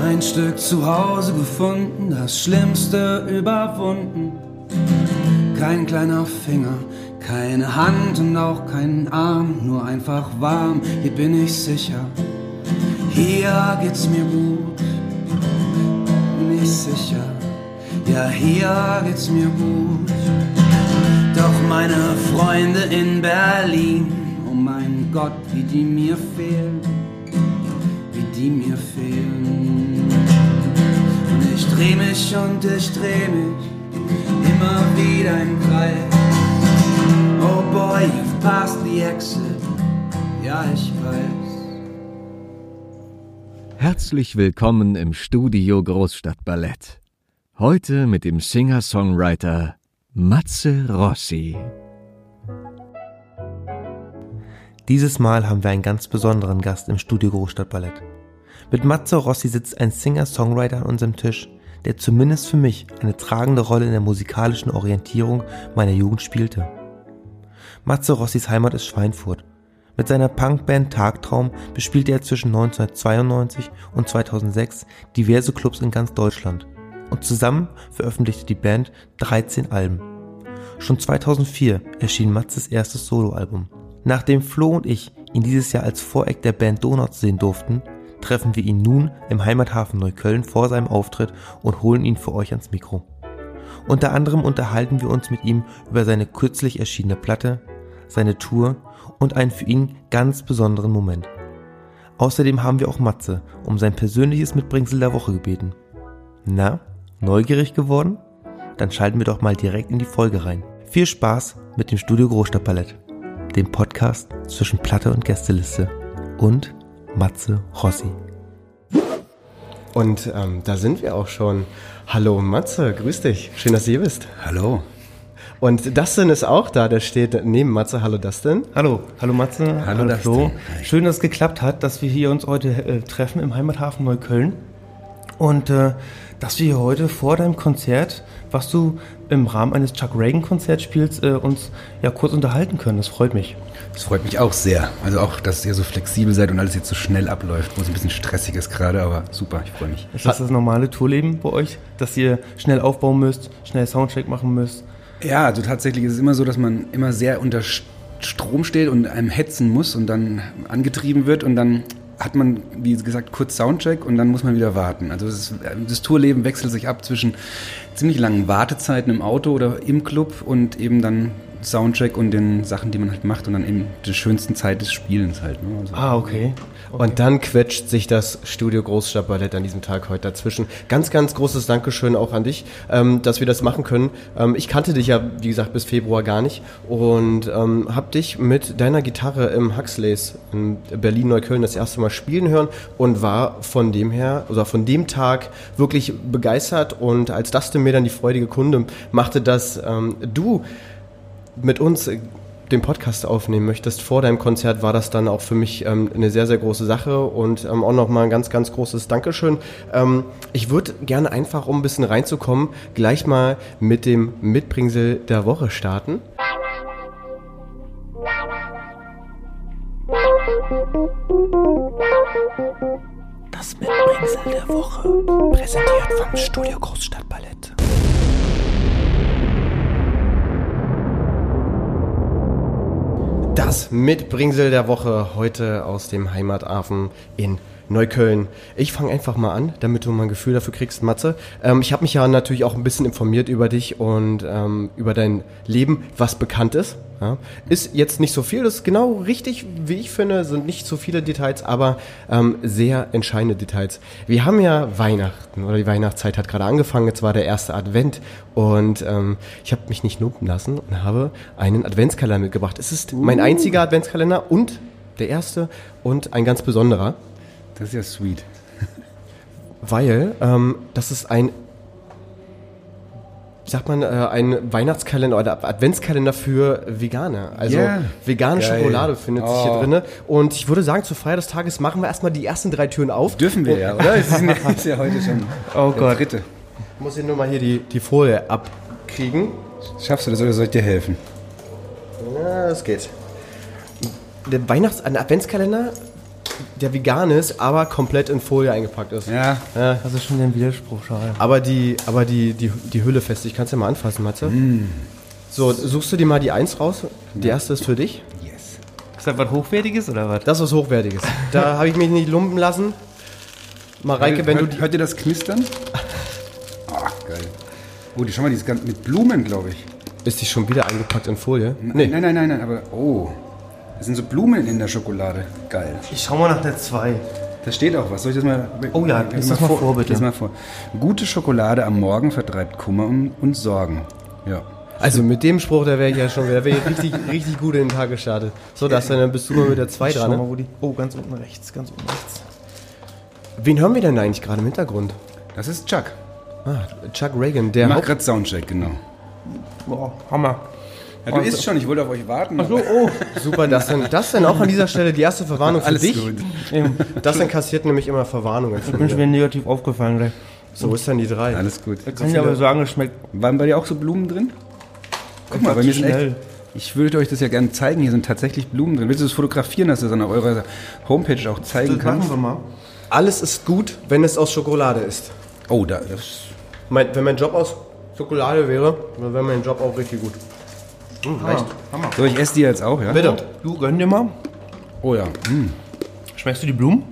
Ein Stück Zuhause gefunden, das Schlimmste überwunden. Kein kleiner Finger, keine Hand und auch kein Arm, nur einfach warm, hier bin ich sicher. Hier geht's mir gut, bin ich sicher. Ja, hier geht's mir gut. Doch meine Freunde in Berlin, oh mein Gott, wie die mir fehlen, wie die mir fehlen. Und ich dreh mich und ich dreh mich immer wieder im Kreis. Oh boy, you've passed the exit, ja ich weiß. Herzlich willkommen im Studio Großstadtballett. Heute mit dem Singer-Songwriter Matze Rossi. Dieses Mal haben wir einen ganz besonderen Gast im Studio Großstadtballett. Mit Matze Rossi sitzt ein Singer-Songwriter an unserem Tisch, der zumindest für mich eine tragende Rolle in der musikalischen Orientierung meiner Jugend spielte. Matze Rossis Heimat ist Schweinfurt. Mit seiner Punkband Tagtraum bespielte er zwischen 1992 und 2006 diverse Clubs in ganz Deutschland. Und zusammen veröffentlichte die Band 13 Alben. Schon 2004 erschien Matzes erstes Soloalbum. Nachdem Flo und ich ihn dieses Jahr als Voreck der Band Donuts sehen durften, treffen wir ihn nun im Heimathafen Neukölln vor seinem Auftritt und holen ihn für euch ans Mikro. Unter anderem unterhalten wir uns mit ihm über seine kürzlich erschienene Platte, seine Tour und einen für ihn ganz besonderen Moment. Außerdem haben wir auch Matze um sein persönliches Mitbringsel der Woche gebeten. Na, neugierig geworden? Dann schalten wir doch mal direkt in die Folge rein. Viel Spaß mit dem Studio Großstadtballett, dem Podcast zwischen Platte und Gästeliste und Matze Rossi. Und da sind wir auch schon. Hallo Matze, grüß dich. Schön, dass du hier bist. Hallo. Und Dustin ist auch da, der steht neben Matze. Hallo Dustin. Hallo Matze, Hallo Flo. Dustin. Schön, dass es geklappt hat, dass wir hier uns heute treffen im Heimathafen Neukölln. Und dass wir hier heute vor deinem Konzert, was du im Rahmen eines Chuck Reagan-Konzerts spielst, uns ja kurz unterhalten können. Das freut mich. Das freut mich auch sehr. Also auch, dass ihr so flexibel seid und alles jetzt so schnell abläuft, wo es ein bisschen stressig ist gerade, aber super, ich freue mich. Ist das normale Tourleben bei euch, dass ihr schnell aufbauen müsst, schnell Soundcheck machen müsst? Ja, also tatsächlich ist es immer so, dass man immer sehr unter Strom steht und einem hetzen muss und dann angetrieben wird und dann hat man, wie gesagt, kurz Soundcheck und dann muss man wieder warten. Also das Tourleben wechselt sich ab zwischen ziemlich langen Wartezeiten im Auto oder im Club und eben dann Soundcheck und den Sachen, die man halt macht und dann eben der schönsten Zeit des Spielens halt. Ne? Also, Okay. Und dann quetscht sich das Studio Großstadtballett an diesem Tag heute dazwischen. Ganz, ganz großes Dankeschön auch an dich, dass wir das machen können. Ich kannte dich ja, wie gesagt, bis Februar gar nicht und habe dich mit deiner Gitarre im Huxleys in Berlin-Neukölln das erste Mal spielen hören und war von dem Tag wirklich begeistert. Und als Dustin mir dann die freudige Kunde machte, dass du mit uns den Podcast aufnehmen möchtest vor deinem Konzert, war das dann auch für mich eine sehr, sehr große Sache und auch nochmal ein ganz, ganz großes Dankeschön. Ich würde gerne einfach, um ein bisschen reinzukommen, gleich mal mit dem Mitbringsel der Woche starten. Das Mitbringsel der Woche, präsentiert vom Studio Großstadtballett. Das Mitbringsel der Woche heute aus dem Heimathafen in Neukölln. Ich fange einfach mal an, damit du mal ein Gefühl dafür kriegst, Matze. Ich habe mich ja natürlich auch ein bisschen informiert über dich und über dein Leben, was bekannt ist. Ja. Ist jetzt nicht so viel, das ist genau richtig, wie ich finde, sind nicht so viele Details, aber sehr entscheidende Details. Wir haben ja Weihnachten oder die Weihnachtszeit hat gerade angefangen, jetzt war der erste Advent und ich habe mich nicht lumpen lassen und habe einen Adventskalender mitgebracht. Es ist mein einziger Adventskalender und der erste und ein ganz besonderer. das ist ja sweet. Weil das ist ein Weihnachtskalender oder Adventskalender für Veganer. Also vegane Geil. Schokolade findet sich hier drin. Und ich würde sagen, zur Feier des Tages machen wir erstmal die ersten 3 Türen auf. Dürfen wir ja, oder? Es ist ja heute schon Oh Gott. dritte. Ich muss hier nur mal hier die Folie abkriegen. Schaffst du das oder soll ich dir helfen? Ja, das geht. Der Adventskalender der vegan ist, aber komplett in Folie eingepackt ist. Ja. Das ist schon ein Widerspruch, schade. Aber die Hülle fest. Ich kann es ja mal anfassen, Matze. So, suchst du dir mal die 1 raus? Die erste ist für dich. Yes. Ist das was Hochwertiges oder was? Das ist was Hochwertiges. Da habe ich mich nicht lumpen lassen. Mareike, wenn du die... Hört ihr das Knistern? Ach, geil. Oh, schau mal, die ist ganz mit Blumen, glaube ich. Ist die schon wieder eingepackt in Folie? Nee. Nein, aber... Oh, das sind so Blumen in der Schokolade. Geil. Ich schau mal nach der 2. Da steht auch was. Soll ich das mal... Oh ja, lies das mal vor, bitte. Lies mal vor. Gute Schokolade am Morgen vertreibt Kummer und Sorgen. Ja. Also mit dem Spruch, da wäre ich ja schon wieder richtig gut in den Tag gestartet. So, dann bist du mal mit der 2 dran. Schau Ne? mal, wo die... Oh, ganz unten rechts. Wen hören wir denn eigentlich gerade im Hintergrund? Das ist Chuck. Chuck Reagan, Der macht gerade Soundcheck, genau. Boah, Hammer. Ja, du isst schon, ich wollte auf euch warten. Ach so, oh. Super, das denn auch an dieser Stelle die erste Verwarnung für Alles dich. gut. Das dann kassiert nämlich immer Verwarnungen Ich von bin schon mir. wieder negativ aufgefallen gleich. So ist dann die 3. Alles gut. Kann ich aber sagen, es schmeckt Waren bei dir auch so Blumen drin? Guck mal, bei mir sind echt... Ich würde euch das ja gerne zeigen, hier sind tatsächlich Blumen drin. Willst du das fotografieren, dass du das an eurer Homepage auch zeigen kannst? wir mal. Alles ist gut, wenn es aus Schokolade ist. Oh, das... Wenn mein Job aus Schokolade wäre, dann wäre mein Job auch richtig gut. Hammer. So, ich esse die jetzt auch, ja? Bitte. Du, gönn dir mal. Oh ja. Schmeckst du die Blumen?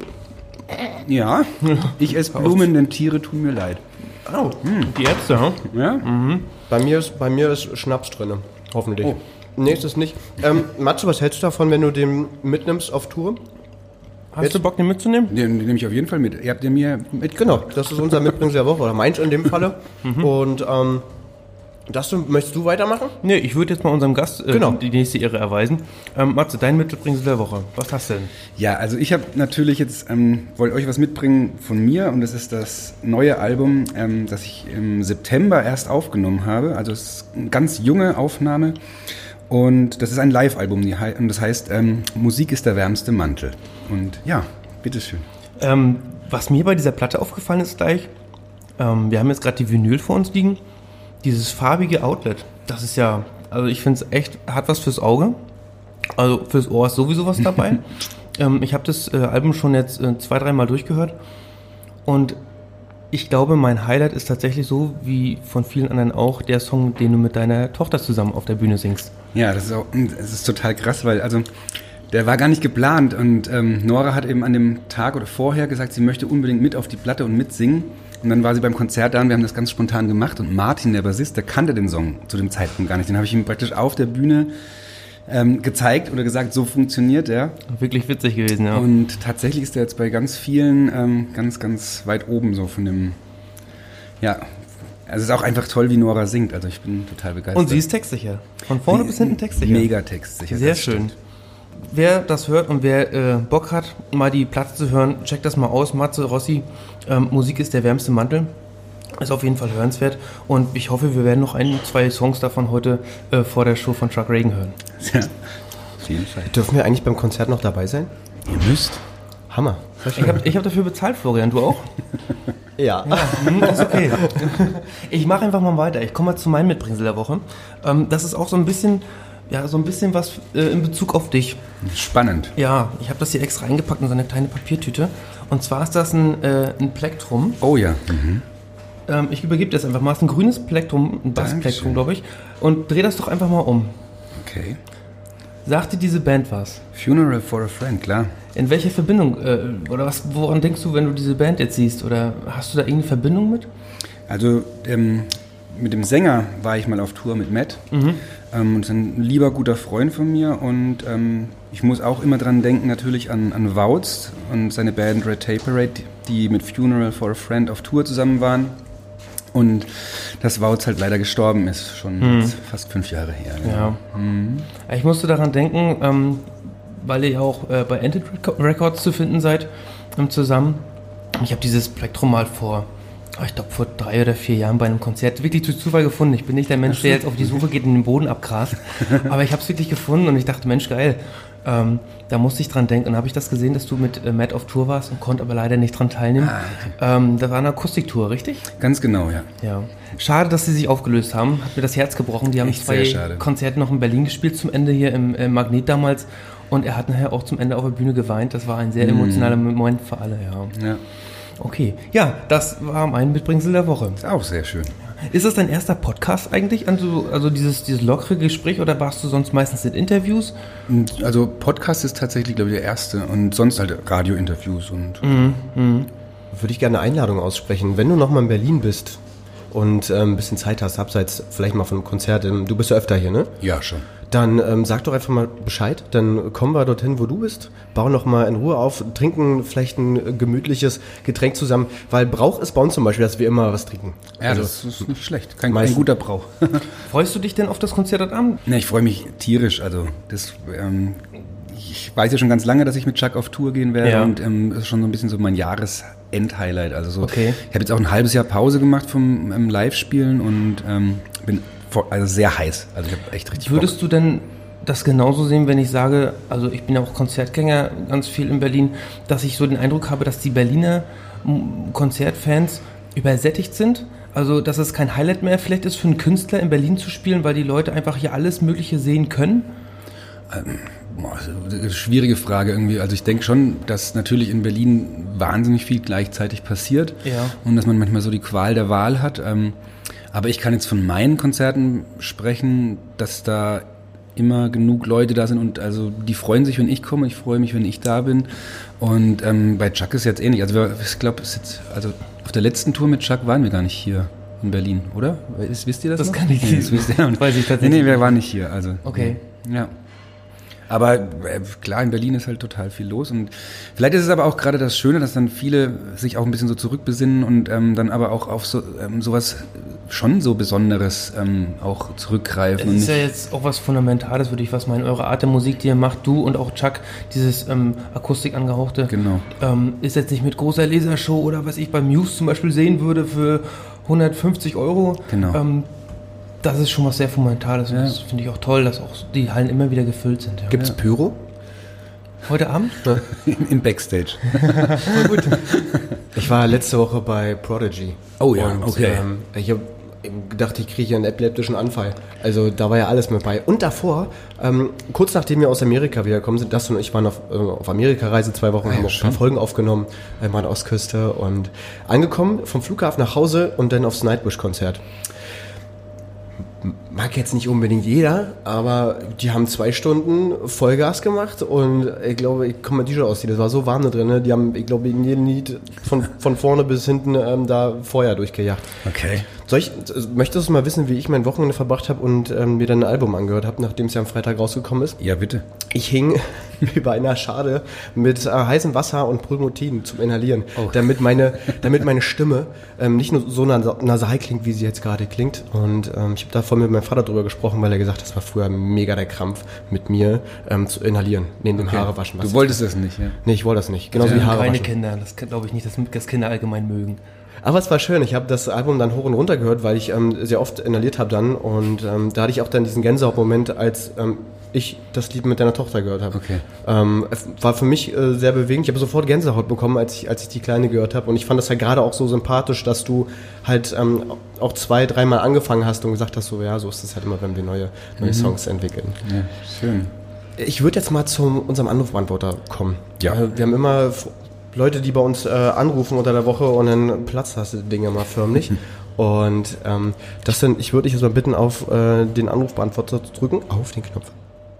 Ja, ich esse Blumen, denn Tiere tun mir leid. Oh, die Ärzte, hm? Ja? Bei mir ist Schnaps drin. Hoffentlich. Oh. Nee, ist es nicht. Matze, was hältst du davon, wenn du den mitnimmst auf Tour? Hast du Bock, den mitzunehmen? Den nehme ich auf jeden Fall mit. Ihr habt den mir mitgebracht. Genau, das ist unser Mitbringsel der Woche, oder meins in dem Falle. Und möchtest du weitermachen? Nee, ich würde jetzt mal unserem Gast Genau. die nächste Ehre erweisen. Matze, dein Mitbringsel der Woche. Was hast du denn? Ja, also ich habe natürlich jetzt, wollte euch was mitbringen von mir und das ist das neue Album, das ich im September erst aufgenommen habe. Also es ist eine ganz junge Aufnahme und das ist ein Live-Album und das heißt Musik ist der wärmste Mantel. Und ja, bitteschön. Was mir bei dieser Platte aufgefallen ist gleich, wir haben jetzt gerade die Vinyl vor uns liegen, dieses farbige Outlet, das ist ja, also ich finde es echt, hat was fürs Auge, also fürs Ohr ist sowieso was dabei. Ich habe das Album schon jetzt 2-3 Mal durchgehört und ich glaube, mein Highlight ist tatsächlich so, wie von vielen anderen auch, der Song, den du mit deiner Tochter zusammen auf der Bühne singst. Ja, das ist total krass, weil also der war gar nicht geplant und Nora hat eben an dem Tag oder vorher gesagt, sie möchte unbedingt mit auf die Platte und mitsingen. Und dann war sie beim Konzert da und wir haben das ganz spontan gemacht und Martin, der Bassist, der kannte den Song zu dem Zeitpunkt gar nicht. Den habe ich ihm praktisch auf der Bühne gezeigt oder gesagt, so funktioniert er. Wirklich witzig gewesen, ja. Und tatsächlich ist er jetzt bei ganz vielen ganz weit oben so von dem, ja, also es ist auch einfach toll, wie Nora singt, also ich bin total begeistert. Und sie ist textsicher. Von vorne bis hinten textsicher. Mega textsicher. Sehr das schön. stimmt. Wer das hört und wer Bock hat, mal die Platte zu hören, checkt das mal aus. Matze Rossi, Musik ist der wärmste Mantel. Ist auf jeden Fall hörenswert. Und ich hoffe, wir werden noch 1-2 Songs davon heute vor der Show von Chuck Reagan hören. Ja, auf jeden Fall. Dürfen wir eigentlich beim Konzert noch dabei sein? Ihr müsst. Hammer. Ich hab dafür bezahlt, Florian. Du auch? Ja. Ist okay. Ich mache einfach mal weiter. Ich komme mal zu meinem Mitbringsel der Woche. Das ist auch so ein bisschen was in Bezug auf dich. Spannend. Ja, ich habe das hier extra eingepackt in so eine kleine Papiertüte. Und zwar ist das ein Plektrum. Oh ja. Ich übergebe das einfach mal. Es ist ein grünes Plektrum, ein Bassplektrum, glaube ich. Und dreh das doch einfach mal um. Okay. Sagt dir diese Band was? Funeral for a Friend, klar. In welcher Verbindung, oder woran denkst du, wenn du diese Band jetzt siehst? Oder hast du da irgendeine Verbindung mit? Also mit dem Sänger war ich mal auf Tour mit Matt. Und ist ein lieber, guter Freund von mir. Und ich muss auch immer dran denken, natürlich an Woutz und seine Band Red Tape Parade, die mit Funeral for a Friend auf Tour zusammen waren. Und dass Woutz halt leider gestorben ist, schon jetzt fast 5 Jahre her. Ja. Ich musste daran denken, weil ihr ja auch bei Ented Records zu finden seid, zusammen. Ich habe dieses Plektrum mal vor 3 oder 4 Jahren bei einem Konzert wirklich durch Zufall gefunden. Ich bin nicht der Mensch, der jetzt auf die Suche geht und den Boden abgrast. Aber ich habe es wirklich gefunden und ich dachte, Mensch, geil. Da musste ich dran denken. Und habe ich das gesehen, dass du mit Matt auf Tour warst und konnte aber leider nicht dran teilnehmen. Da war eine Akustiktour, richtig? Ganz genau, ja. Ja. Schade, dass sie sich aufgelöst haben. Hat mir das Herz gebrochen. Die haben Echt 2 sehr schade. Konzerte noch in Berlin gespielt zum Ende hier im Magnet damals. Und er hat nachher auch zum Ende auf der Bühne geweint. Das war ein sehr emotionaler Moment für alle, ja. Okay, ja, das war mein Mitbringsel der Woche. Ist auch sehr schön. Ist das dein erster Podcast eigentlich? Also dieses lockere Gespräch oder warst du sonst meistens in Interviews? Also Podcast ist tatsächlich, glaube ich, der erste und sonst halt Radiointerviews und... Würde ich gerne eine Einladung aussprechen. Wenn du nochmal in Berlin bist und ein bisschen Zeit hast, abseits vielleicht mal von einem Konzert, du bist ja öfter hier, ne? Ja, schon. Dann sag doch einfach mal Bescheid, dann kommen wir dorthin, wo du bist, bauen noch mal in Ruhe auf, trinken vielleicht ein gemütliches Getränk zusammen, weil Brauch ist bei uns zum Beispiel, dass wir immer was trinken. Ja, also, das ist nicht schlecht, kein guter Brauch. Freust du dich denn auf das Konzert heute Abend? Ne, ich freue mich tierisch, also das... ich weiß ja schon ganz lange, dass ich mit Chuck auf Tour gehen werde und das ist schon so ein bisschen so mein Jahresend-Highlight. Also so, okay. Ich habe jetzt auch ein halbes Jahr Pause gemacht vom Live-Spielen und bin sehr heiß. Also ich habe echt richtig Würdest Bock. du denn das genauso sehen, wenn ich sage, also ich bin ja auch Konzertgänger ganz viel in Berlin, dass ich so den Eindruck habe, dass die Berliner Konzertfans übersättigt sind? Also dass es kein Highlight mehr vielleicht ist für einen Künstler in Berlin zu spielen, weil die Leute einfach hier alles Mögliche sehen können? Schwierige Frage irgendwie. Also ich denke schon, dass natürlich in Berlin wahnsinnig viel gleichzeitig passiert und dass man manchmal so die Qual der Wahl hat. Aber ich kann jetzt von meinen Konzerten sprechen, dass da immer genug Leute da sind und also die freuen sich, wenn ich komme, ich freue mich, wenn ich da bin. Und bei Chuck ist jetzt ähnlich. Also ich glaube, also auf der letzten Tour mit Chuck waren wir gar nicht hier in Berlin, oder? Wisst ihr das? Das noch? kann ich nicht. Das wisst ihr und weiß ich tatsächlich. Nee, wir waren nicht hier. Also okay. Ja. Aber klar, in Berlin ist halt total viel los und vielleicht ist es aber auch gerade das Schöne, dass dann viele sich auch ein bisschen so zurückbesinnen und dann aber auch auf sowas schon so Besonderes auch zurückgreifen. Das ist ja jetzt auch was Fundamentales, würde ich was meinen. Eure Art der Musik, die ihr macht, du und auch Chuck, dieses Akustik angehauchte, genau. Ist jetzt nicht mit großer Lasershow oder was ich bei Muse zum Beispiel sehen würde für 150 €. Genau. Das ist schon was sehr Fundamentales. Ja. Das finde ich auch toll, dass auch die Hallen immer wieder gefüllt sind. Ja. Gibt's Pyro? Heute Abend? Im Backstage. Voll gut. Ich war letzte Woche bei Prodigy. Oh ja, und, okay. Ich habe gedacht, ich kriege einen epileptischen Anfall. Also da war ja alles mit bei. Und davor, kurz nachdem wir aus Amerika wiedergekommen sind, Dustin und ich waren auf Amerika-Reise 2 Wochen, haben auch ein paar Folgen aufgenommen, mal an der Ostküste und angekommen, vom Flughafen nach Hause und dann aufs Nightwish-Konzert. Mag jetzt nicht unbedingt jeder, aber die haben 2 Stunden Vollgas gemacht und ich glaube, ich komme mal T-Shirt ausziehen, das war so warm da drin, ne? Die haben, ich glaube, in jedem Lied von vorne bis hinten da Feuer durchgejagt. Okay. Möchtest du mal wissen, wie ich mein Wochenende verbracht habe und mir dann ein Album angehört habe, nachdem es ja am Freitag rausgekommen ist? Ja, bitte. Ich hing über einer Schale mit heißem Wasser und Pulmotin zum Inhalieren, damit meine Stimme nicht nur so nasal klingt, wie sie jetzt gerade klingt. Und ich habe da vorhin mit meinem Vater drüber gesprochen, weil er gesagt hat, das war früher mega der Krampf, mit mir zu inhalieren, neben dem Haare waschen. Du wolltest das nicht, ja? Nee, ich wollte das nicht. Genauso wie Haare keine waschen. Kinder, das glaube ich nicht, dass Kinder allgemein mögen. Aber es war schön, ich habe das Album dann hoch und runter gehört, weil ich sehr oft inhaliert habe dann und da hatte ich auch dann diesen Gänsehautmoment, als ich das Lied mit deiner Tochter gehört habe. Okay. Es war für mich sehr bewegend, ich habe sofort Gänsehaut bekommen, als ich die Kleine gehört habe und ich fand das halt gerade auch so sympathisch, dass du halt auch 2-3 Mal angefangen hast und gesagt hast, so ja, so ist es halt immer, wenn wir neue Songs entwickeln. Ja, schön. Ich würde jetzt mal zu unserem Anrufbeantworter kommen. Ja. Wir haben immer Leute, die bei uns anrufen unter der Woche und dann platzt das Dinge mal förmlich. Und ich würde dich jetzt mal bitten, auf den Anrufbeantworter zu drücken, auf den Knopf.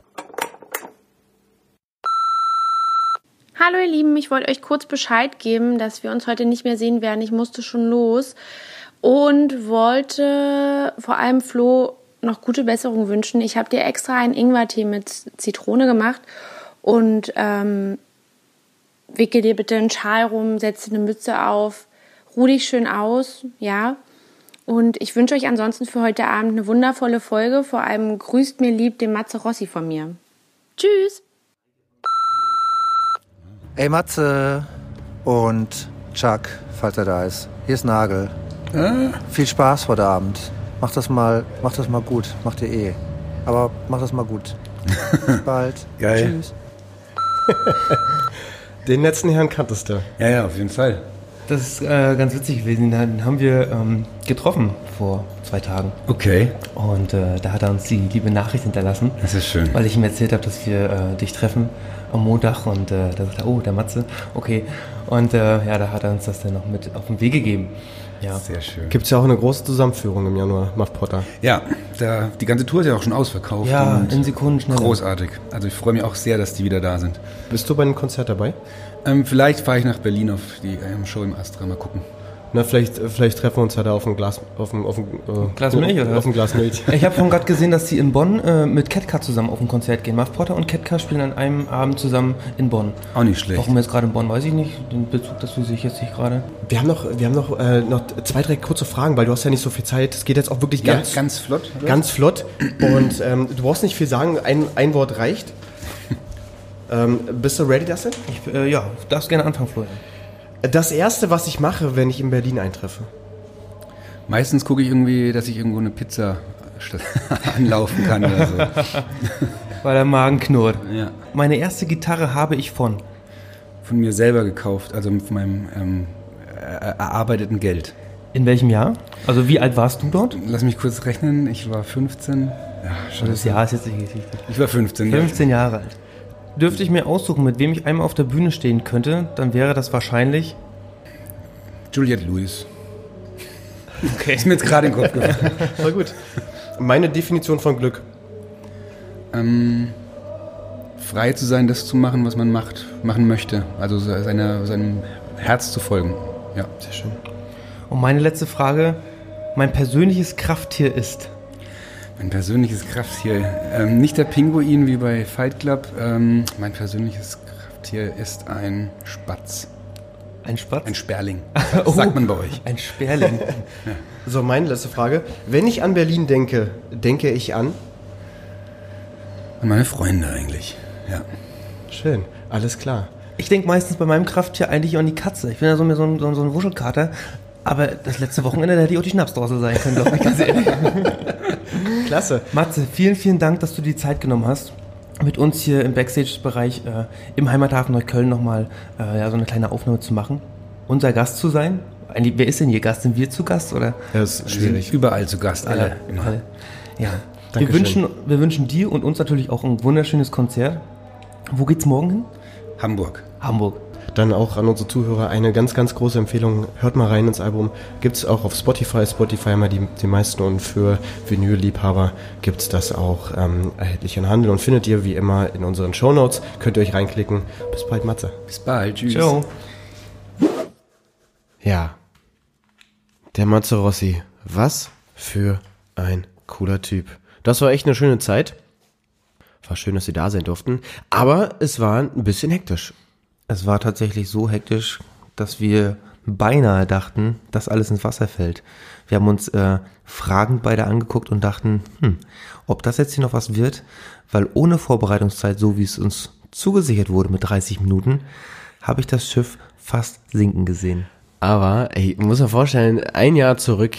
Hallo ihr Lieben, ich wollte euch kurz Bescheid geben, dass wir uns heute nicht mehr sehen werden. Ich musste schon los und wollte vor allem Flo noch gute Besserung wünschen. Ich habe dir extra einen Ingwertee mit Zitrone gemacht und wickel dir bitte einen Schal rum, setz dir eine Mütze auf, ruh dich schön aus, ja. Und ich wünsche euch ansonsten für heute Abend eine wundervolle Folge. Vor allem grüßt mir lieb den Matze Rossi von mir. Tschüss! Ey Matze und Chuck, falls er da ist. Hier ist Nagel. Viel Spaß heute Abend. Mach das mal gut. Macht ihr Aber mach das mal gut. Bis bald. Geil. Tschüss. Den letzten Herrn kanntest du. Ja, auf jeden Fall. Das ist ganz witzig gewesen. Den haben wir getroffen vor 2 Tagen. Okay. Und da hat er uns die liebe Nachricht hinterlassen. Das ist schön. Weil ich ihm erzählt habe, dass wir dich treffen am Montag. Und da sagt er, oh, der Matze, okay. Und da hat er uns das dann noch mit auf den Weg gegeben. Ja. Sehr schön. Gibt es ja auch eine große Zusammenführung im Januar, Muff Potter. Ja, die ganze Tour ist ja auch schon ausverkauft. Ja, und in Sekunden schnell. Großartig. Also ich freue mich auch sehr, dass die wieder da sind. Bist du bei einem Konzert dabei? Vielleicht fahre ich nach Berlin auf die Show im Astra, mal gucken. Na, vielleicht treffen wir uns ja da auf ein Glas Milch, oder? Auf ein Glas Milch. Ich habe vorhin gerade gesehen, dass die in Bonn mit Ketka zusammen auf ein Konzert gehen. Muff Potter und Ketka spielen an einem Abend zusammen in Bonn. Auch nicht schlecht. Warum jetzt gerade in Bonn, weiß ich nicht. Den Bezug, das sehe ich jetzt nicht gerade. Wir haben noch 2, 3 kurze Fragen, weil du hast ja nicht so viel Zeit. Es geht jetzt auch wirklich ganz flott. Oder? Ganz flott. Und du brauchst nicht viel sagen. Ein Wort reicht. Bist du ready, Dustin? Du darfst gerne anfangen, Florian. Das Erste, was ich mache, wenn ich in Berlin eintreffe. Meistens gucke ich irgendwie, dass ich irgendwo eine Pizza anlaufen kann oder so. Weil der Magen knurrt. Ja. Meine erste Gitarre habe ich von mir selber gekauft, also mit meinem erarbeiteten Geld. In welchem Jahr? Also wie alt warst du dort? Lass mich kurz rechnen, ich war 15. Ja, schon das Jahr ist jetzt nicht wichtig. Ich war 15. 15 Jahre alt. Dürfte ich mir aussuchen, mit wem ich einmal auf der Bühne stehen könnte, dann wäre das wahrscheinlich Juliette Lewis. Okay. Ist mir jetzt gerade in den Kopf gefallen. Voll gut. Meine Definition von Glück. Frei zu sein, das zu machen, was man machen möchte. Also seinem Herz zu folgen. Ja, sehr schön. Und meine letzte Frage, mein persönliches Krafttier ist? Mein persönliches Krafttier, nicht der Pinguin wie bei Fight Club. Mein persönliches Krafttier ist ein Spatz. Ein Spatz? Ein Sperling. Das sagt man bei euch. Ein Sperling. Ja. So, meine letzte Frage. Wenn ich an Berlin denke, denke ich an? An meine Freunde eigentlich, ja. Schön, alles klar. Ich denke meistens bei meinem Krafttier eigentlich an die Katze. Ich bin ja so ein Wuschelkater. Aber das letzte Wochenende, da hätte ich auch die Schnapsdrossel sein können, glaube ich, ganz ehrlich. Klasse. Matze, vielen, vielen Dank, dass du die Zeit genommen hast, mit uns hier im Backstage-Bereich im Heimathafen Neukölln nochmal so eine kleine Aufnahme zu machen. Unser Gast zu sein. Wer ist denn hier Gast? Sind wir zu Gast? Oder? Das ist schwierig. Überall zu Gast, alle. Immer. Alle. Ja. Wir wünschen dir und uns natürlich auch ein wunderschönes Konzert. Wo geht's morgen hin? Hamburg. Dann auch an unsere Zuhörer eine ganz, ganz große Empfehlung. Hört mal rein ins Album. Gibt es auch auf Spotify. Spotify haben wir die meisten und für Vinyl-Liebhaber gibt es das auch erhältlich in Handel und findet ihr wie immer in unseren Shownotes. Könnt ihr euch reinklicken. Bis bald, Matze. Bis bald. Tschüss. Ciao. Ja, der Matze Rossi. Was für ein cooler Typ. Das war echt eine schöne Zeit. War schön, dass Sie da sein durften. Aber es war ein bisschen hektisch. Es war tatsächlich so hektisch, dass wir beinahe dachten, dass alles ins Wasser fällt. Wir haben uns fragend beide angeguckt und dachten, ob das jetzt hier noch was wird, weil ohne Vorbereitungszeit, so wie es uns zugesichert wurde mit 30 Minuten, habe ich das Schiff fast sinken gesehen. Aber, muss man vorstellen, ein Jahr zurück,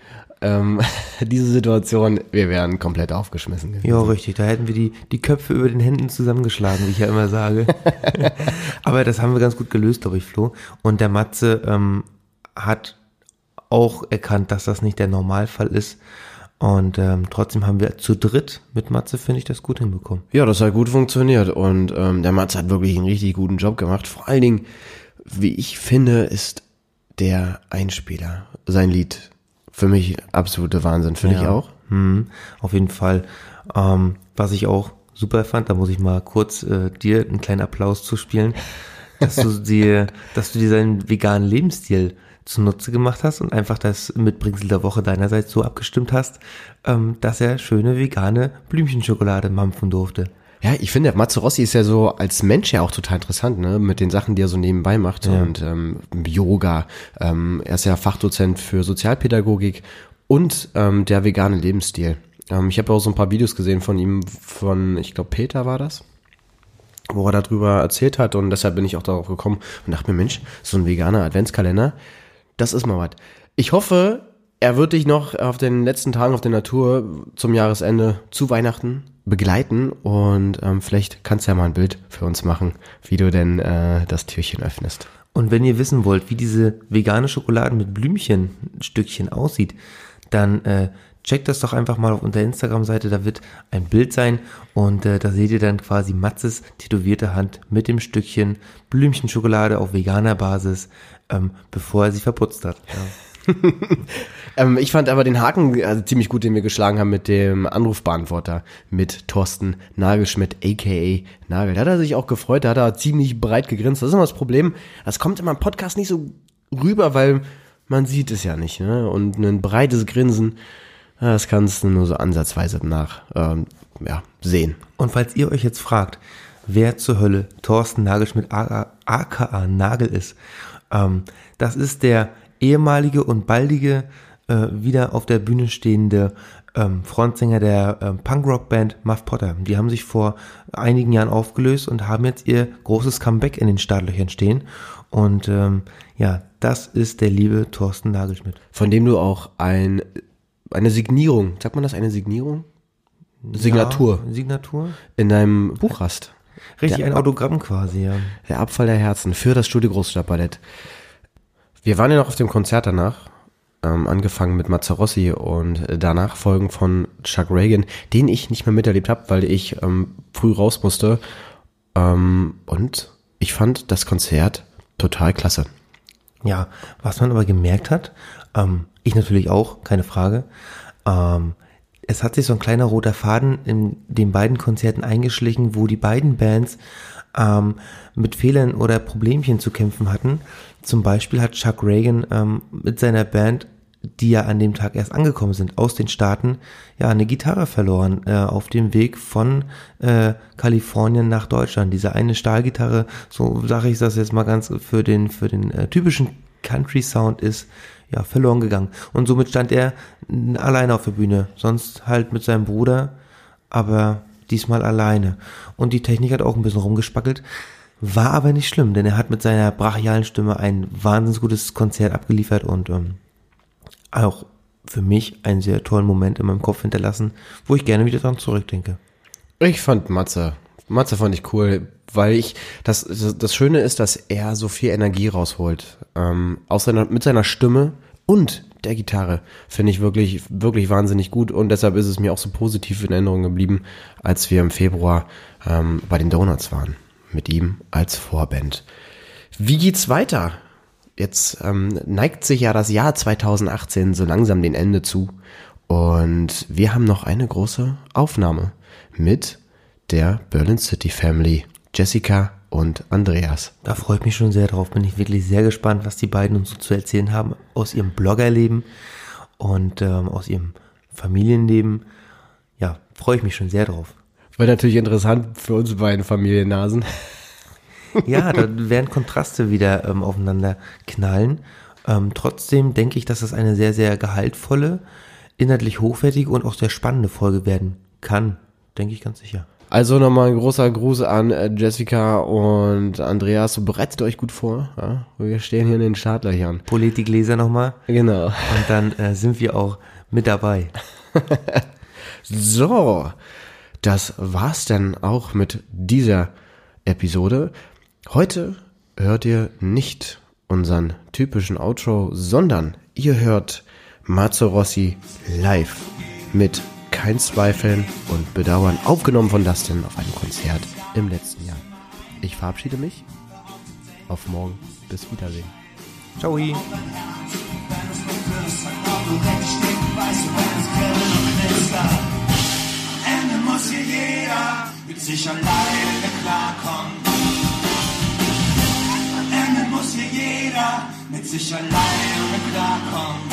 diese Situation, wir wären komplett aufgeschmissen gewesen. Ja, richtig, da hätten wir die Köpfe über den Händen zusammengeschlagen, wie ich ja immer sage. Aber das haben wir ganz gut gelöst, glaube ich, Flo. Und der Matze hat auch erkannt, dass das nicht der Normalfall ist. Und trotzdem haben wir zu dritt mit Matze, finde ich, das gut hinbekommen. Ja, das hat gut funktioniert. Und der Matze hat wirklich einen richtig guten Job gemacht. Vor allen Dingen, wie ich finde, ist der Einspieler, sein Lied, für mich absolute Wahnsinn, finde ich auch. Auf jeden Fall. Was ich auch super fand, da muss ich mal kurz dir einen kleinen Applaus zuspielen, dass du dir seinen veganen Lebensstil zunutze gemacht hast und einfach das Mitbringsel der Woche deinerseits so abgestimmt hast, dass er schöne vegane Blümchenschokolade mampfen durfte. Ja, ich finde, Matze Rossi ist ja so als Mensch ja auch total interessant, ne, mit den Sachen, die er so nebenbei macht, und Yoga, er ist ja Fachdozent für Sozialpädagogik und der vegane Lebensstil. Ich habe auch so ein paar Videos gesehen von ihm, ich glaube Peter war das, wo er darüber erzählt hat, und deshalb bin ich auch darauf gekommen und dachte mir, Mensch, so ein veganer Adventskalender, das ist mal was. Ich hoffe, er wird dich noch auf den letzten Tagen auf der Natur zum Jahresende zu Weihnachten begleiten, und vielleicht kannst du ja mal ein Bild für uns machen, wie du denn das Türchen öffnest. Und wenn ihr wissen wollt, wie diese vegane Schokolade mit Blümchenstückchen aussieht, dann checkt das doch einfach mal auf unserer Instagram-Seite, da wird ein Bild sein und da seht ihr dann quasi Matzes tätowierte Hand mit dem Stückchen Blümchenschokolade auf veganer Basis, bevor er sie verputzt hat. Ja. Ich fand aber den Haken ziemlich gut, den wir geschlagen haben mit dem Anrufbeantworter mit Thorsten Nagelschmidt, a.k.a. Nagel. Da hat er sich auch gefreut, da hat er ziemlich breit gegrinst. Das ist immer das Problem, das kommt immer im Podcast nicht so rüber, weil man sieht es ja nicht. Ne? Und ein breites Grinsen, das kannst du nur so ansatzweise sehen. Und falls ihr euch jetzt fragt, wer zur Hölle Thorsten Nagelschmidt aka Nagel ist, das ist der ehemalige und baldige wieder auf der Bühne stehende Frontsänger der Punkrock-Band Muff Potter. Die haben sich vor einigen Jahren aufgelöst und haben jetzt ihr großes Comeback in den Startlöchern stehen. Und das ist der liebe Thorsten Nagelschmidt. Von dem du auch eine Signierung, sagt man das, eine Signierung? Signatur. Ja, Signatur. In deinem Buch hast. Richtig, ein Autogramm quasi, ja. Der Abfall der Herzen für das Studio Großstadtballett. Wir waren ja noch auf dem Konzert danach, angefangen mit Matze Rossi und danach Folgen von Chuck Ragan, den ich nicht mehr miterlebt habe, weil ich früh raus musste. Und ich fand das Konzert total klasse. Ja, was man aber gemerkt hat, ich natürlich auch, keine Frage, es hat sich so ein kleiner roter Faden in den beiden Konzerten eingeschlichen, wo die beiden Bands mit Fehlern oder Problemchen zu kämpfen hatten. Zum Beispiel hat Chuck Ragan mit seiner Band, die ja an dem Tag erst angekommen sind, aus den Staaten, ja, eine Gitarre verloren auf dem Weg von Kalifornien nach Deutschland. Diese eine Stahlgitarre, so sage ich das jetzt mal ganz für den typischen Country-Sound ist ja verloren gegangen. Und somit stand er alleine auf der Bühne, sonst halt mit seinem Bruder, aber diesmal alleine. Und die Technik hat auch ein bisschen rumgespackelt, war aber nicht schlimm, denn er hat mit seiner brachialen Stimme ein wahnsinnig gutes Konzert abgeliefert und auch für mich einen sehr tollen Moment in meinem Kopf hinterlassen, wo ich gerne wieder dran zurückdenke. Ich fand Matze fand ich cool, weil das Schöne ist, dass er so viel Energie rausholt, mit seiner Stimme und der Gitarre, finde ich wirklich, wirklich wahnsinnig gut und deshalb ist es mir auch so positiv in Erinnerung geblieben, als wir im Februar bei den Donuts waren, mit ihm als Vorband. Wie geht's weiter? Jetzt neigt sich ja das Jahr 2018 so langsam dem Ende zu und wir haben noch eine große Aufnahme mit der Berlin City Family, Jessica und Andreas. Da freue ich mich schon sehr drauf, bin ich wirklich sehr gespannt, was die beiden uns so zu erzählen haben aus ihrem Bloggerleben und aus ihrem Familienleben. Ja, freue ich mich schon sehr drauf. War natürlich interessant für uns beiden Familiennasen. Ja, da werden Kontraste wieder aufeinander knallen. Trotzdem denke ich, dass das eine sehr, sehr gehaltvolle, inhaltlich hochwertige und auch sehr spannende Folge werden kann. Denke ich ganz sicher. Also nochmal ein großer Gruß an Jessica und Andreas. Bereitet euch gut vor. Ja? Wir stehen hier in den Startlöchern. Politikleser nochmal. Genau. Und dann sind wir auch mit dabei. So, das war's dann auch mit dieser Episode. Heute hört ihr nicht unseren typischen Outro, sondern ihr hört Matze Rossi live mit Kein Zweifeln und Bedauern, aufgenommen von Dustin auf einem Konzert im letzten Jahr. Ich verabschiede mich. Auf morgen. Bis Wiedersehen. Ciao. Ende muss hier jeder mit sich alleine klarkommen. Am Ende muss hier jeder mit sich alleine klarkommen.